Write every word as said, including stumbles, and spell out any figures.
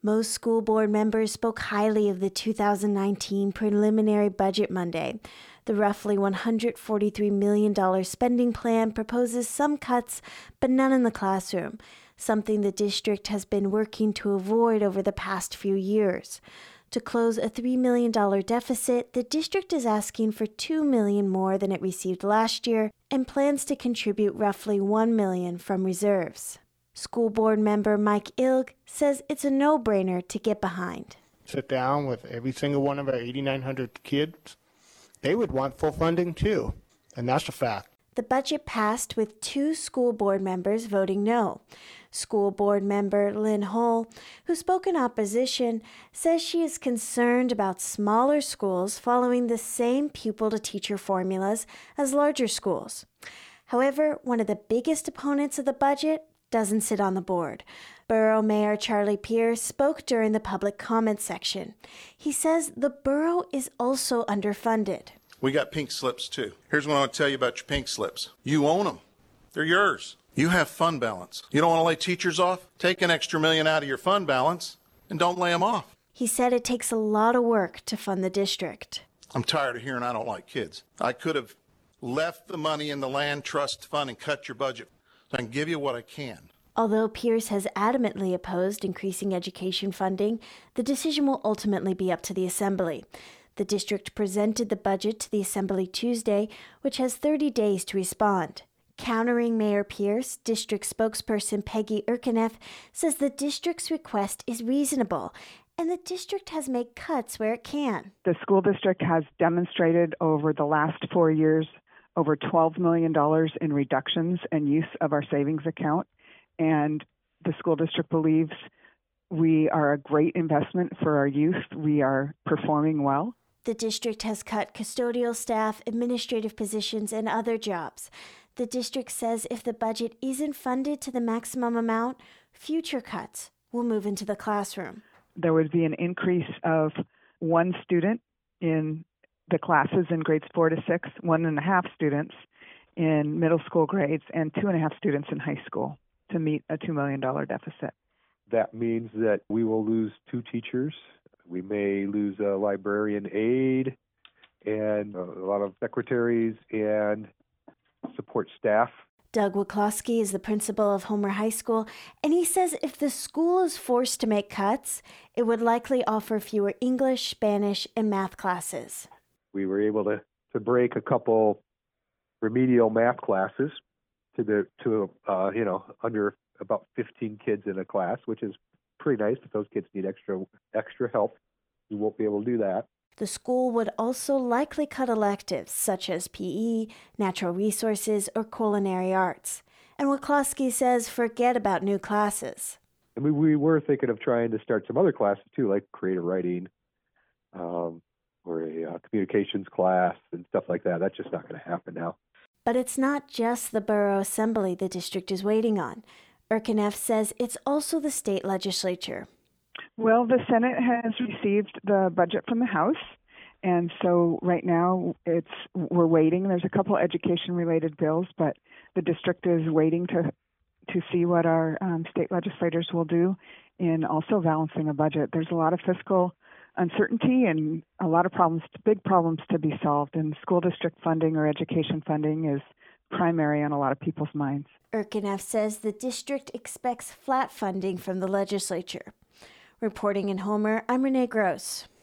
Most school board members spoke highly of the two thousand nineteen preliminary budget Monday. The roughly one hundred forty-three million dollars spending plan proposes some cuts, but none in the classroom, something the district has been working to avoid over the past few years. To close a three million dollars deficit, the district is asking for two million dollars more than it received last year and plans to contribute roughly one million dollars from reserves. School board member Mike Ilg says it's a no-brainer to get behind. Sit down with every single one of our eighty-nine hundred kids. They would want full funding too, and that's a fact. The budget passed with two school board members voting no. School board member Lynn Hull, who spoke in opposition, says she is concerned about smaller schools following the same pupil-to-teacher formulas as larger schools. However, one of the biggest opponents of the budget doesn't sit on the board. Borough Mayor Charlie Pierce spoke during the public comment section. He says the borough is also underfunded. We got pink slips, too. Here's what I want to tell you about your pink slips. You own them. They're yours. You have fund balance. You don't want to lay teachers off? Take an extra million out of your fund balance and don't lay them off. He said it takes a lot of work to fund the district. I'm tired of hearing I don't like kids. I could have left the money in the land trust fund and cut your budget. So I can give you what I can. Although Pierce has adamantly opposed increasing education funding, the decision will ultimately be up to the Assembly. The district presented the budget to the Assembly Tuesday, which has thirty days to respond. Countering Mayor Pierce, district spokesperson Peggy Erkeneff says the district's request is reasonable, and the district has made cuts where it can. The school district has demonstrated over the last four years over twelve million dollars in reductions and use of our savings account, and the school district believes we are a great investment for our youth. We are performing well. The district has cut custodial staff, administrative positions, and other jobs. The district says if the budget isn't funded to the maximum amount, future cuts will move into the classroom. There would be an increase of one student in the classes in grades four to six, one and a half students in middle school grades, and two and a half students in high school to meet a two million dollars deficit. That means that we will lose two teachers. We may lose a librarian aide and a lot of secretaries and support staff. Doug Waclowski is the principal of Homer High School, and he says if the school is forced to make cuts, it would likely offer fewer English, Spanish, and math classes. We were able to, to break a couple remedial math classes to the to uh, you know under about fifteen kids in a class, which is pretty nice, but those kids need extra extra help. You won't be able to do that. The school would also likely cut electives such as P E, natural resources, or culinary arts. And Waclowski says forget about new classes. I mean, we were thinking of trying to start some other classes too, like creative writing um, or a uh, communications class and stuff like that. That's just not going to happen now. But it's not just the borough assembly the district is waiting on. Erkeneff says it's also the state legislature. Well, the Senate has received the budget from the House, and so right now it's we're waiting. There's a couple education-related bills, but the district is waiting to to see what our um, state legislators will do in also balancing a budget. There's a lot of fiscal uncertainty and a lot of problems, big problems to be solved, and school district funding or education funding is primary on a lot of people's minds. Erkeneff says the district expects flat funding from the legislature. Reporting in Homer, I'm Renee Gross.